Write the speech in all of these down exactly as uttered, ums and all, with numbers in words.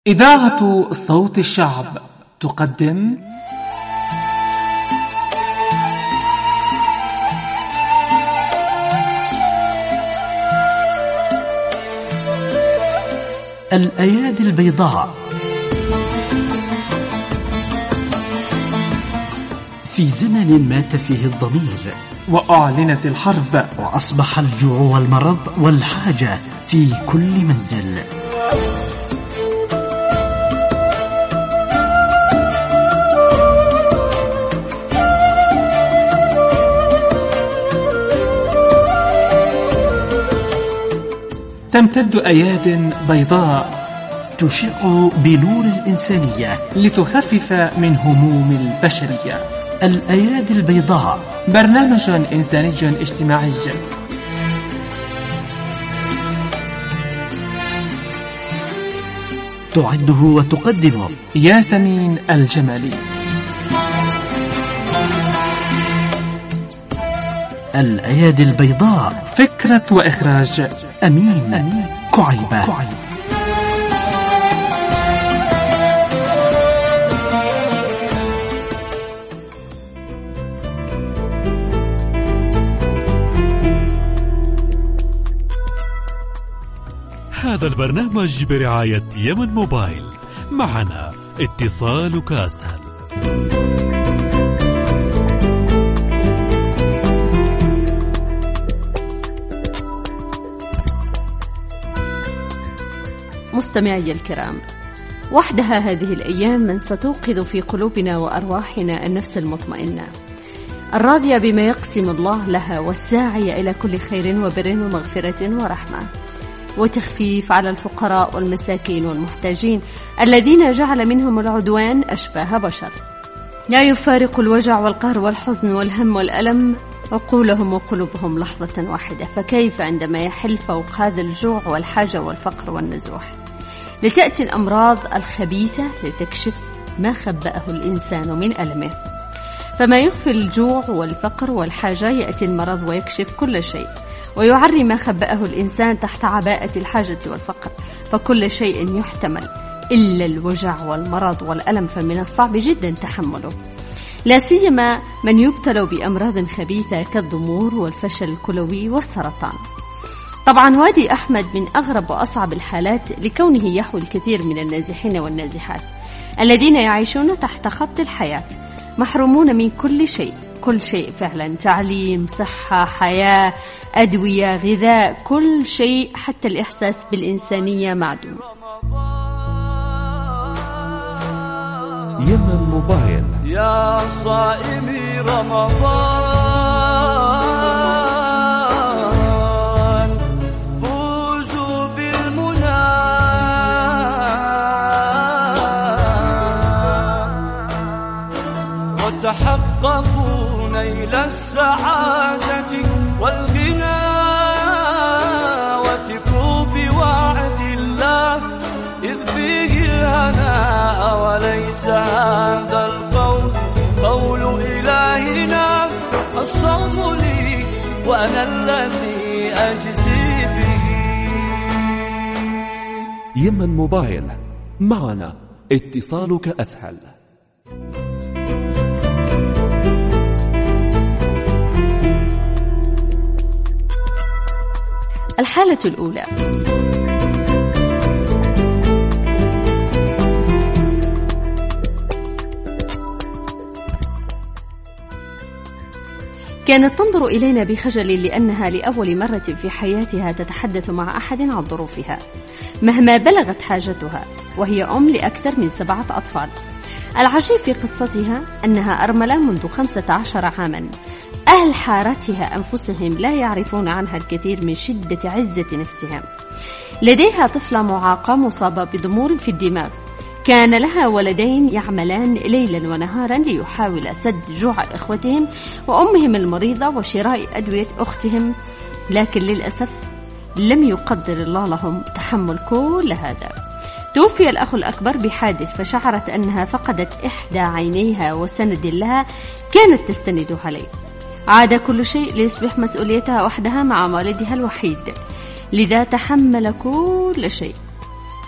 إذاعة صوت الشعب تقدم الأيادي البيضاء. في زمن مات فيه الضمير وأعلنت الحرب وأصبح الجوع والمرض والحاجة في كل منزل، تمتد أياد بيضاء تشع بنور الإنسانية لتخفف من هموم البشرية. الأيادي البيضاء برنامج إنساني اجتماعي تعده وتقدمه ياسمين الجمالي. الأيادي البيضاء، فكرة وإخراج أمين, أمين. كعيبة. كعيبة. هذا البرنامج برعاية يمن موبايل. معنا اتصالك أسهل. مستمعي الكرام، وحدها هذه الأيام من ستوقظ في قلوبنا وأرواحنا النفس المطمئنة الراضية بما يقسم الله لها، والساعية إلى كل خير وبر ومغفرة ورحمة وتخفيف على الفقراء والمساكين والمحتاجين الذين جعل منهم العدوان أشباه بشر. لا يفارق الوجع والقهر والحزن والهم والألم عقولهم وقلوبهم لحظة واحدة، فكيف عندما يحل فوق هذا الجوع والحاجة والفقر والنزوح؟ لتأتي الأمراض الخبيثة لتكشف ما خبأه الإنسان من ألمه، فما يخفي الجوع والفقر والحاجة يأتي المرض ويكشف كل شيء ويعري ما خبأه الإنسان تحت عباءة الحاجة والفقر، فكل شيء يحتمل إلا الوجع والمرض والألم، فمن الصعب جدا تحمله، لا سيما من يبتلى بأمراض خبيثة كالضمور والفشل الكلوي والسرطان. طبعا وادي أحمد من أغرب وأصعب الحالات لكونه يحوي الكثير من النازحين والنازحات الذين يعيشون تحت خط الحياة، محرومون من كل شيء، كل شيء فعلا، تعليم، صحة، حياة، أدوية، غذاء، كل شيء، حتى الإحساس بالإنسانية معدوم. يمن موبايل. يا صائمي رمضان فوزوا بالمنى وتحققوا نيل السعادة والغنى وثقوا بوعد الله إذ فيه الهناء، وليس هذا القول قول إلهنا، الصوم لي وأنا الذي أجزي به. يمن موبايل، معنا اتصالك أسهل. الحالة الأولى: كانت تنظر إلينا بخجل لأنها لأول مرة في حياتها تتحدث مع أحد عن ظروفها مهما بلغت حاجتها، وهي أم لأكثر من سبعة أطفال. العجيب في قصتها أنها أرملة منذ خمسة عشر عاما، أهل حارتها أنفسهم لا يعرفون عنها الكثير من شدة عزة نفسها. لديها طفلة معاقة مصابة بضمور في الدماغ، كان لها ولدين يعملان ليلا ونهارا ليحاول سد جوع إخوتهم وأمهم المريضة وشراء أدوية أختهم، لكن للأسف لم يقدر الله لهم تحمل كل هذا. توفي الأخ الأكبر بحادث، فشعرت أنها فقدت إحدى عينيها وسند لها كانت تستند عليه. عاد كل شيء ليصبح مسؤوليتها وحدها مع والدها الوحيد، لذا تحمل كل شيء.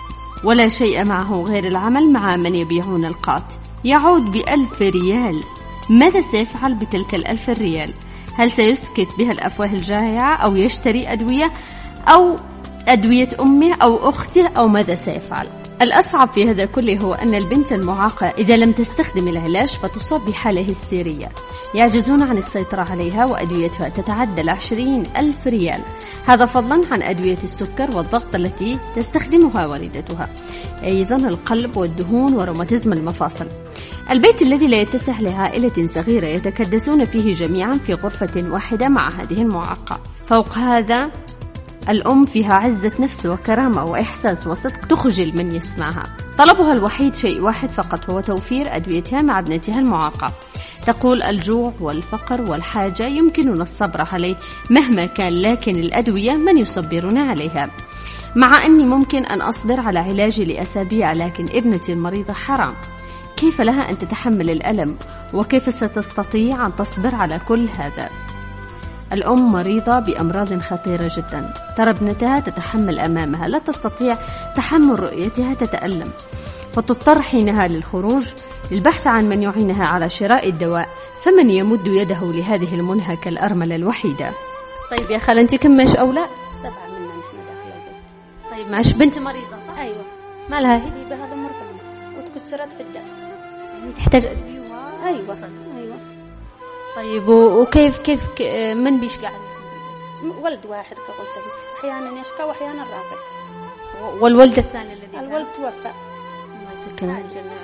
ولا شيء معه غير العمل مع من يبيعون القات، يعود بألف ريال. ماذا سيفعل بتلك الألف ريال؟ هل سيسكت بها الأفواه الجائعة أو يشتري أدوية أو أدوية أمه أو أخته أو ماذا سيفعل؟ الأصعب في هذا كله هو أن البنت المعاقة إذا لم تستخدم العلاج فتصاب بحالة هستيرية يعجزون عن السيطرة عليها، وأدويتها تتعدى العشرين ألف ريال، هذا فضلا عن أدوية السكر والضغط التي تستخدمها والدتها، أيضا القلب والدهون وروماتيزم المفاصل. البيت الذي لا يتسع لعائلة صغيرة يتكدسون فيه جميعا في غرفة واحدة مع هذه المعاقة. فوق هذا الأم فيها عزة نفس وكرامة وإحساس وصدق تخجل من يسمعها. طلبها الوحيد شيء واحد فقط هو توفير أدويتها مع ابنتها المعاقة. تقول الجوع والفقر والحاجة يمكننا الصبر عليه مهما كان، لكن الأدوية من يصبرنا عليها. مع أني ممكن أن أصبر على علاجي لأسابيع، لكن ابنتي المريضة حرام. كيف لها أن تتحمل الألم؟ وكيف ستستطيع أن تصبر على كل هذا؟ الأم مريضة بأمراض خطيرة جدا، ترى ابنتها تتحمل أمامها، لا تستطيع تحمل رؤيتها تتألم، فتضطر حينها للخروج للبحث عن من يعينها على شراء الدواء. فمن يمد يده لهذه المنهكة الأرملة الوحيدة؟ طيب يا خالة أنت كم ماش أولاد؟ سبعة منا نحن داخل البيت. طيب معش بنت مريضة صح؟ أيوة. ما لها هي؟ بهذا مرض وتكسرت في الدم، يعني تحتاج أدوية. أيوة أيوة. طيب وكيف كيف من بيشقى عليك؟ ولد واحد كقلت لك، أحيانا يشقى وأحيانا راقد. والولد الثاني الذي الولد توفى. الله يسكنه الجنة.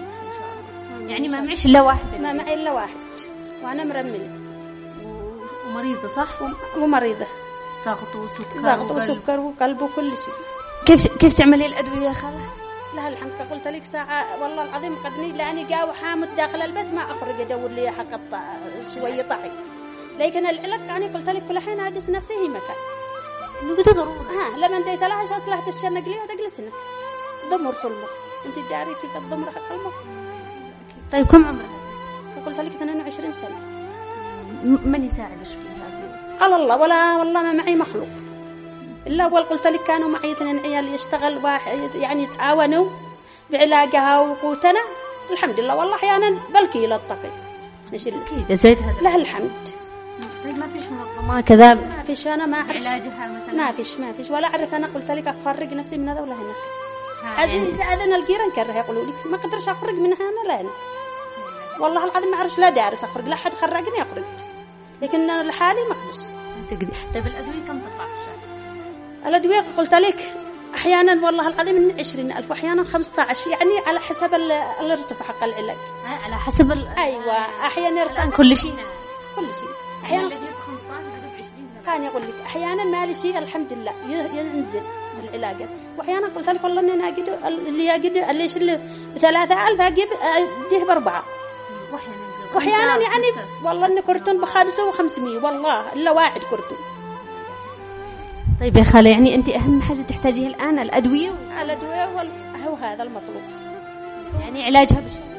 يعني ما معيش إلا واحد؟ ما معي إلا واحد وأنا مرملة ومريضة صح؟ ومريضة ضغط وسكر ضغط وسكر وقلب وكل شيء. كيف كيف تعملي الأدوية يا خالة؟ لها الحمد قلت لك ساعة والله العظيم قدني لاني جاو حامد داخل البيت ما أخرج أدور لي حق شوية طعي، لكن العلاج يعني قلت لك كل حين أدس نفسي هي مكان إنه بده ضرورة. ها لما أنت تلاش أصلها تشنق لي وتجلس هناك ضمر في المخ، أنت داري كيف الضمر حق المخ. طيب كم عمرها؟ قلت لك اثنين وعشرين سنة. من يساعدش فيها؟ قال الله ولا والله ما معي مخلوق إلا أول قلت لك كانوا معي اثنين عيال يشتغل واحد يعني يتعاونوا بعلاجها وقوتنا الحمد لله. والله أحيانا بلكي للطقي نشيل أكيد زيد هذا له الحمد. طيب ما فيش منظمة كذا؟ ما فيش. أنا ما أعرف علاجها مثلا؟ ما فيش ما فيش ولا أعرف. أنا قلت لك أخرج نفسي من هذا ولا هناك. عزيز أذن الجيران كره يقولوا لي ما قدرش أخرج من هنا لا أنا والله العظيم ما أعرفش لا دارس أخرج لا حد خرجني أخرج، لكن لحالي ما أقدرش. طيب الأدوية كم تطلع في الشهر؟ الأدوية قلت لك أحيانا والله العظيم من عشرين ألف وأحيانا خمسة عشر، يعني على حسب الارتفاع حق العلاج. على حسب ال... أيوة أحيانا الآن كل شيء كل شيء أحيانا الذي ب خمسة عشر ب عشرين كان يقول لك أحيانا ما لي شيء الحمد لله ينزل العلاج، وأحيانا قلت لك والله إني أجد اللي أجد اللي يشيل بثلاثة ألف أجيب أديه بأربعة، وأحيانا يعني والله إن كرتون بخمسة وخمسمية والله إلا واحد كرتون. طيب يا خالة يعني أنت أهم حاجة تحتاجيها الآن الأدوية؟ الأدوية هو هذا المطلوب، يعني علاجها بالشهر.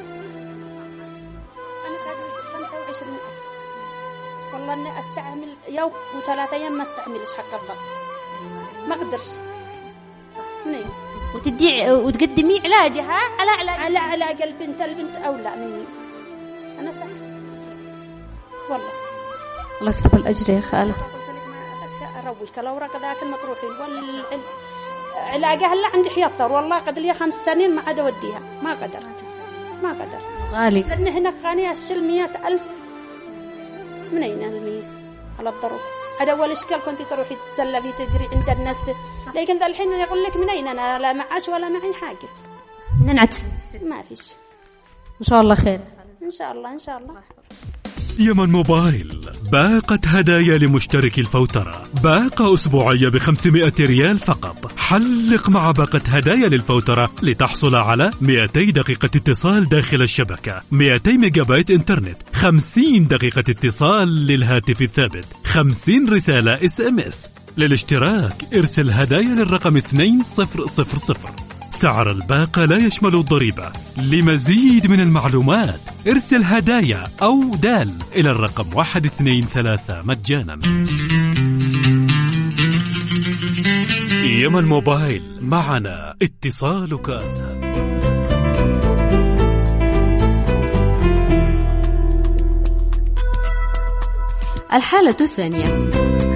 أنا كادت خمسة وعشرين ألف والله إني أستعمل يوم وثلاثة أيام ما استعملش حق الضغط ما قدرش. نعم. وتدي وتقدمي علاجها على علاج على علاج البنت البنت أولى مني أنا صح والله. الله يكتب الأجر يا خالة. أروج كالأوراق ذاك المطروحين والعلاجها هلا عندي حيطر والله قد لي خمس سنين ما عاد أوديها ما قدرت ما قدرت غالي لأن هنا قاني أشيل مئة ألف من أين المية على الظروف. هذا أول إشكال كنت تروحي تتسلفي تجري عند الناس، لكن ذا الحين يقول لك من أين أنا لا معاش ولا معي حاجة ننعت ما فيش. إن شاء الله خير إن شاء الله إن شاء الله. يمن موبايل باقة هدايا لمشترك الفوترة، باقة أسبوعية بخمسمائة ريال فقط. حلق مع باقة هدايا للفوترة لتحصل على مئتي دقيقة اتصال داخل الشبكة، مئتي ميجا بايت انترنت، خمسين دقيقة اتصال للهاتف الثابت، خمسين رسالة اس ام اس. للاشتراك ارسل هدايا للرقم اثنين صفر صفر صفر. سعر الباقة لا يشمل الضريبة. لمزيد من المعلومات ارسل هدايا أو دال إلى الرقم واحد اثنين ثلاثة مجانا. يمن موبايل، معنا اتصالك أسهل. الحالة الثانية: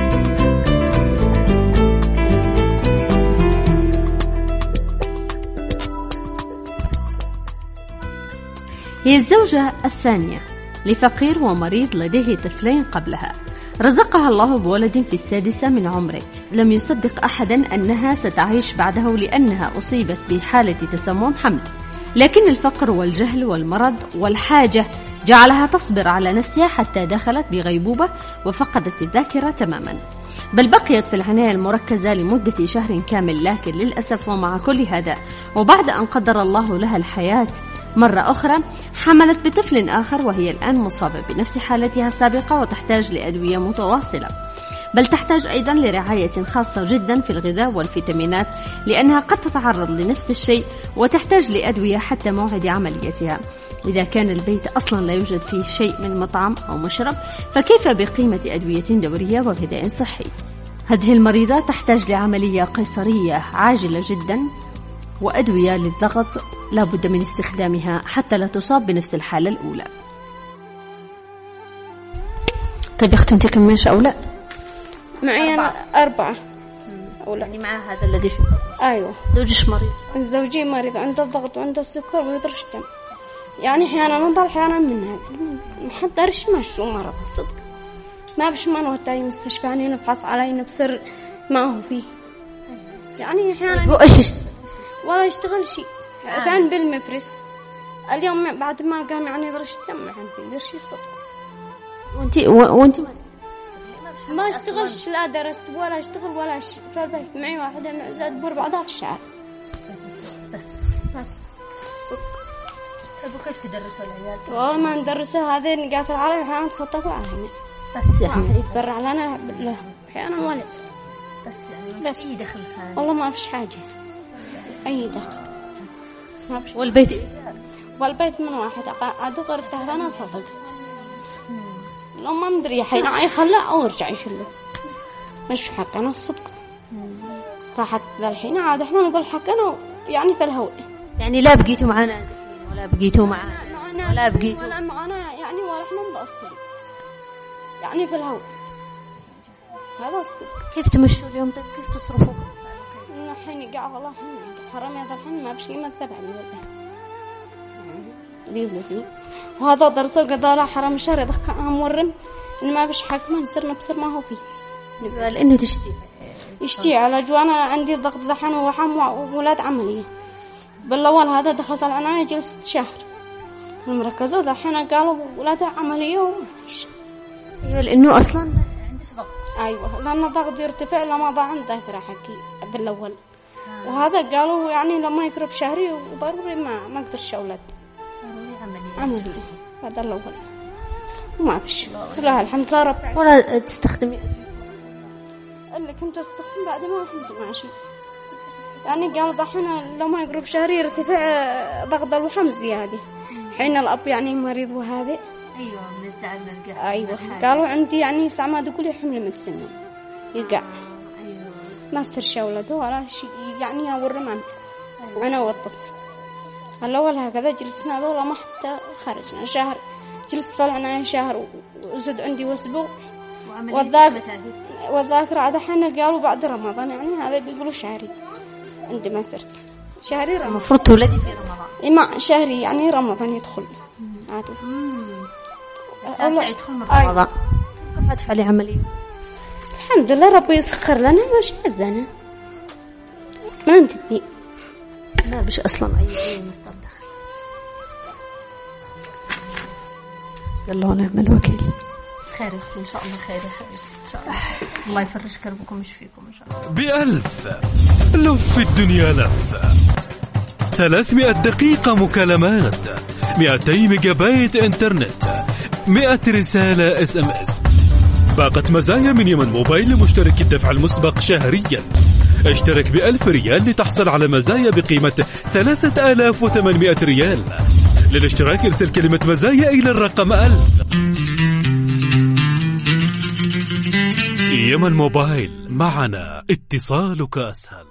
هي الزوجة الثانية لفقير ومريض لديه طفلين قبلها، رزقها الله بولد في السادسة من عمره، لم يصدق أحدا أنها ستعيش بعده لأنها أصيبت بحالة تسمم حمل، لكن الفقر والجهل والمرض والحاجة جعلها تصبر على نفسها حتى دخلت بغيبوبة وفقدت الذاكرة تماما، بل بقيت في العناية المركزة لمدة شهر كامل. لكن للأسف ومع كل هذا وبعد أن قدر الله لها الحياة مرة أخرى، حملت بطفل آخر، وهي الآن مصابة بنفس حالتها السابقة وتحتاج لأدوية متواصلة، بل تحتاج أيضا لرعاية خاصة جدا في الغذاء والفيتامينات، لأنها قد تتعرض لنفس الشيء وتحتاج لأدوية حتى موعد عمليتها. إذا كان البيت أصلا لا يوجد فيه شيء من مطعم أو مشرب، فكيف بقيمة أدوية دورية وغذاء صحي؟ هذه المريضة تحتاج لعملية قيصرية عاجلة جدا، وأدوية للضغط لا بد من استخدامها حتى لا تصاب بنفس الحالة الأولى. طيب يا أختي، أنت كم ماشي أو لا؟ معي أنا أربعة أولاد. يعني مع هذا الذي في أيوة. زوجش مريض؟ الزوجي مريض، عنده الضغط وعنده السكر ويدرش دم، يعني أحيانا نضل أحيانا من هذا محضرش مشو مرض صدق، ما بش ما نوتي أي مستشفى يعني نبحث عليه بسر ما هو فيه، يعني أحيانا هو إيش ولا يشتغل شيء، كان بالمفرس اليوم بعد ما قام يعني يدرش دم يعني يدرش صدق. وأنتي وأنتي ما اشتغلش، لا درست ولا اشتغل ولا شيء في البيت، معي واحدة معزات بأربعة شهر بس بس صدق. طيب وكيف تدرسوا العيال؟ والله ما ندرسها، هذه نقاتل عليه وحيانا تصطفوا علينا، بس يعني يتبرع لنا له أحيانا ولد، بس يعني بس أي دخل ثاني والله ما فيش حاجة أي دخل ما فيش. والبيت والبيت من واحد عادو غير تهلنا صدق، لو ما مدري حين يخلع أو يرجع يشله مش حقنا الصدق. راحت ذا الحين عاد إحنا نقول حقنا يعني في الهواء، يعني لا بقيتوا معنا ولا بقيتوا معنا ولا بقيتوا ولا معنا يعني ولا إحنا مبصرين يعني في الهواء، هذا الصدق. كيف تمشوا اليوم؟ طيب كيف تصرفوا؟ الحين قاعد والله الحين حرام هذا الحين ما بشي ما سبع لي ليه ليه، وهذا درس القضاء حرام شهر يضحك أمورم إن ما بش حق ما نصير نبصر ما هو فيه، لأنه تشتي يشتي على جوانا عندي ضغط ذحين وحم وولاد عملية. بالأول هذا دخلت العناية جلست شهر المركزة، ذحين قالوا ولاد عملية ومعيش. أيوة لأنه أصلا عندش ضغط. أيوة لأن الضغط يرتفع لما ضاع عنده ذاكرة حقي بالأول، وهذا قالوا يعني لما يقرب شهري وضروري ما ما قدرش أولاد عملية. هذا الأول وما فيش لا الحمد لله رب. ولا تستخدمي اللي كنت استخدم بعد ما كنت ماشي، يعني قالوا ضحنا لو ما يقرب شهري يرتفع ضغط الوحم زيادة، حين الأب يعني مريض وهذا. أيوة من الزعل نلقى. أيوة قالوا عندي يعني ساعة ما تقولي حمل متسنة يلقى. أيوة ما استرشى ولده ولا شيء يعني أورمان. أيوة. أنا والطفل الأول هكذا جلسنا ذولا ما حتى خرجنا شهر، جلست في العناية شهر وزد عندي واسبوع. والذاكرة والذاكرة عاد حنا قالوا بعد رمضان، يعني هذا بيقولوا شهري عندي ما صرت شهري رمضان. المفروض تولدي في رمضان. إيه ما شهري يعني رمضان يدخل عادي. تاسع يدخل من رمضان. كيف هتفعلي عملية؟ الحمد لله ربي يسخر لنا ماشي عزنا ما نتدي لا بش أصلا أي أي مصدر دخل. الله ونعم الوكيل. خير أختي إن شاء الله خير خير إن شاء الله. الله يفرج كربكم ويشفيكم إن شاء الله. بألف لف الدنيا لف، ثلاثمائة دقيقة مكالمات، مئتين ميجا بايت إنترنت، مئة رسالة اس ام اس. باقة مزايا من يمن موبايل لمشترك الدفع المسبق شهريا. اشترك بألف ريال لتحصل على مزايا بقيمة ثلاثة آلاف وثمانمائة ريال. للاشتراك ارسل كلمة مزايا إلى الرقم ألف. يمن موبايل، معنا اتصالك أسهل.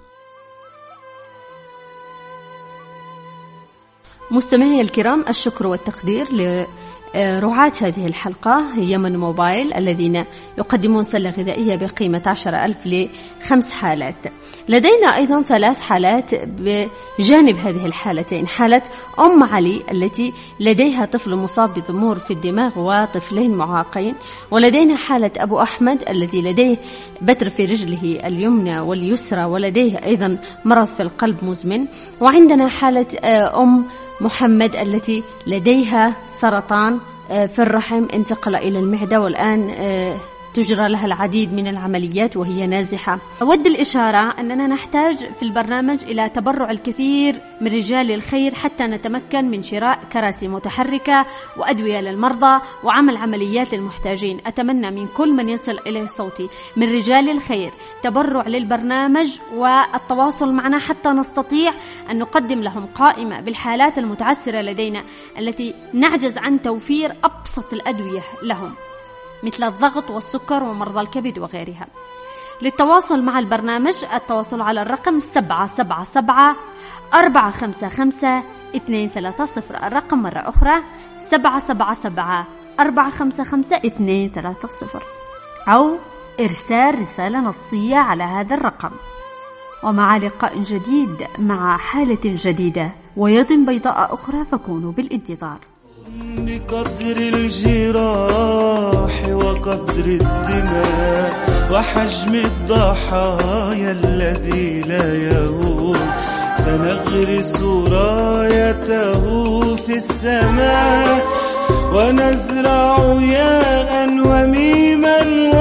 مستمعي الكرام، الشكر والتقدير لرعاة هذه الحلقة يمن موبايل الذين يقدمون سلة غذائية بقيمة عشرة ألف لخمس حالات. لدينا أيضا ثلاث حالات بجانب هذه الحالتين: حالة أم علي التي لديها طفل مصاب بضمور في الدماغ وطفلين معاقين، ولدينا حالة أبو أحمد الذي لديه بتر في رجله اليمنى واليسرى ولديه أيضا مرض في القلب مزمن، وعندنا حالة أم محمد التي لديها سرطان في الرحم انتقل إلى المعدة والآن تجرى لها العديد من العمليات وهي نازحة. أود الإشارة أننا نحتاج في البرنامج إلى تبرع الكثير من رجال الخير حتى نتمكن من شراء كراسي متحركة وأدوية للمرضى وعمل عمليات للمحتاجين. أتمنى من كل من يصل إليه صوتي من رجال الخير تبرع للبرنامج والتواصل معنا حتى نستطيع أن نقدم لهم قائمة بالحالات المتعسرة لدينا التي نعجز عن توفير أبسط الأدوية لهم مثل الضغط والسكر ومرضى الكبد وغيرها. للتواصل مع البرنامج التواصل على الرقم سبعة سبعة سبعة أربعة خمسة خمسة اثنين ثلاثة صفر. الرقم مرة أخرى سبعة سبعة سبعة أربعة خمسة خمسة اثنين ثلاثة صفر، أو إرسال رسالة نصية على هذا الرقم. ومع لقاء جديد مع حالة جديدة ويد بيضاء أخرى فكونوا بالانتظار. بقدر الجراح وقدر الدماء وحجم الضحايا الذي لا يهون سنغرس رايته في السماء ونزرع ياء وميما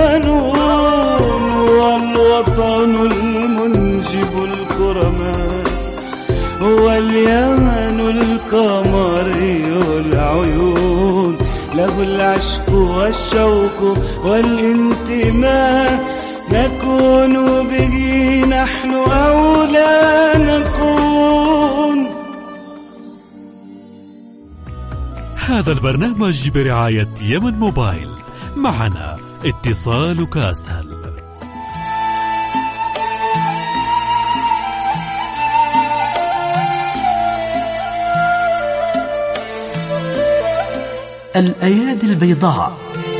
ونون والوطن المنجب الكرماء هو اليمن القمري العيون له العشق والشوق والانتماء نكون به نحن أو لا نكون. هذا البرنامج برعاية يمن موبايل. معنا اتصالك أسهل. الأيادي البيضاء.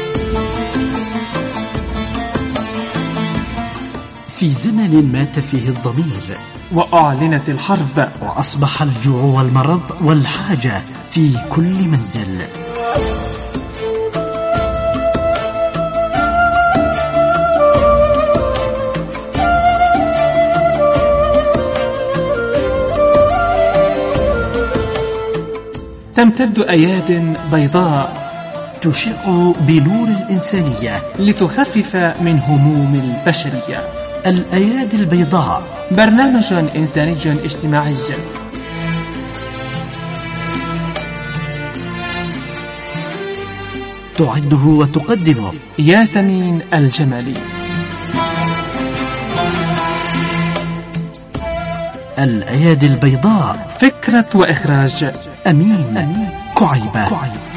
في زمن مات فيه الضمير وأعلنت الحرب وأصبح الجوع والمرض والحاجة في كل منزل، تمتد أياد بيضاء تشع بنور الإنسانية لتخفف من هموم البشرية. الأيادي البيضاء برنامج إنساني اجتماعي تعده وتقدمه ياسمين الجمالي. الأيادي البيضاء، فكرة وإخراج أمين, أمين. كعيبة. كعيبة.